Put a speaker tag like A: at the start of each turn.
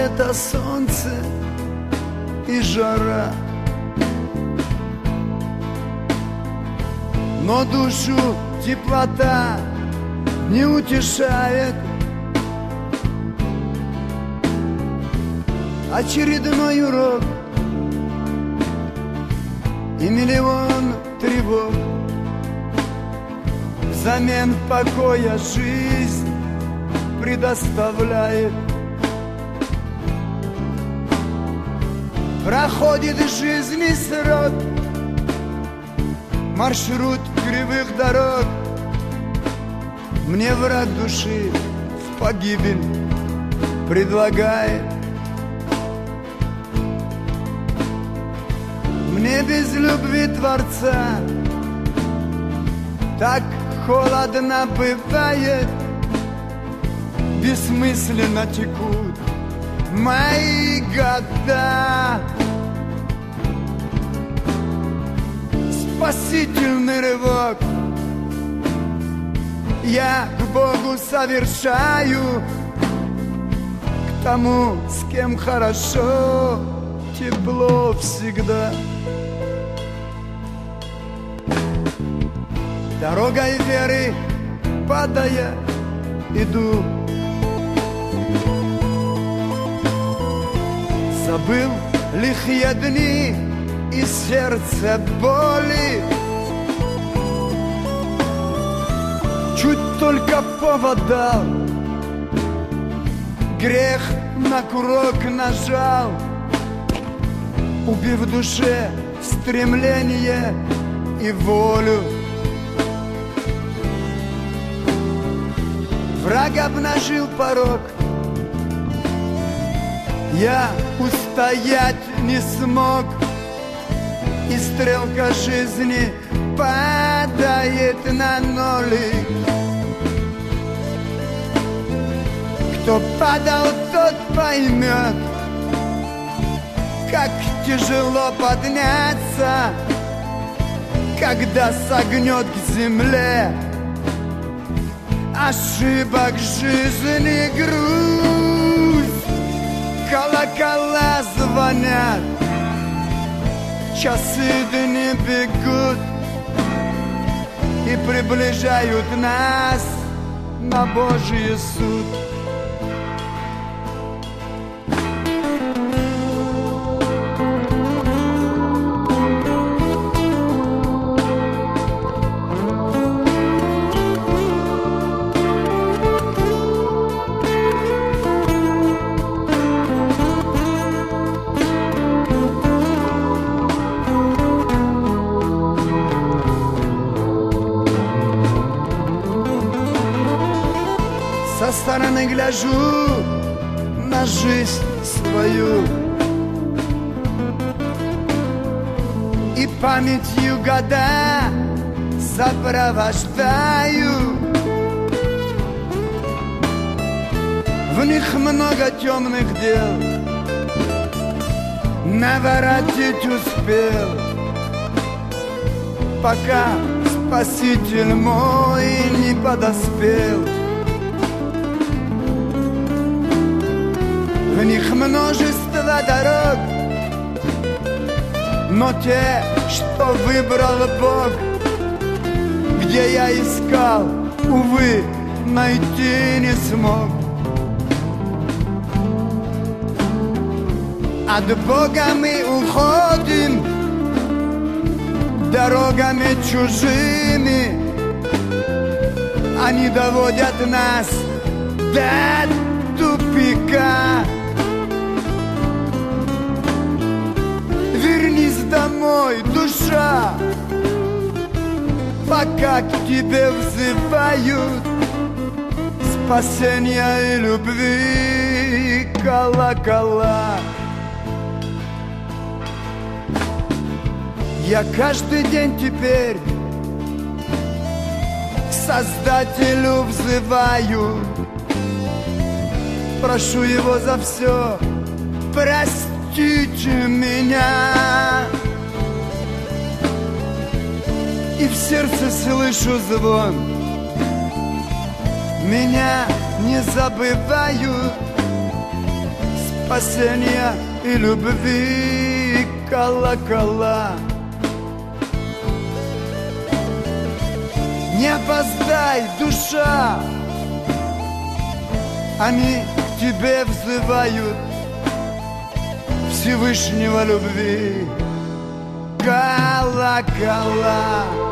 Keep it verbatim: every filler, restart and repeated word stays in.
A: лето, солнце и жара, но душу теплота не утешает. Очередной урок и миллион тревог. Взамен покоя жизнь предоставляет. Проходит жизни срок, маршрут кривых дорог. Мне враг души в погибель предлагает. Мне без любви Творца так холодно бывает. Бессмысленно текут мои года. Спасительный рывок я к Богу совершаю, к тому, с кем хорошо, тепло всегда. Дорогой веры падая иду, забыл лихие дни и сердце боли. Чуть только повод дал, грех на курок нажал, убив в душе стремление и волю. Враг обнажил порог, я устоять не смог, и стрелка жизни падает на ноли. Кто падал, тот поймет, как тяжело подняться, когда согнет к земле ошибок жизни груз. Колокола звонят, часы дни бегут и приближают нас на Божий суд. Со стороны гляжу на жизнь свою и памятью года сопровождаю. В них много темных дел, наворотить успел, пока Спаситель мой не подоспел. В них множество дорог, но те, что выбрал Бог, где я искал, увы, найти не смог. От Бога мы уходим дорогами чужими, они доводят нас до тупика. Вернись домой, душа, пока к тебе взывают спасения и любви колокола. Я каждый день теперь к Создателю взываю, прошу Его за все, простите меня. И в сердце слышу звон, меня не забывают, спасения и любви колокола. Не опоздай, душа, они к тебе взывают, Всевышнего любви колокола.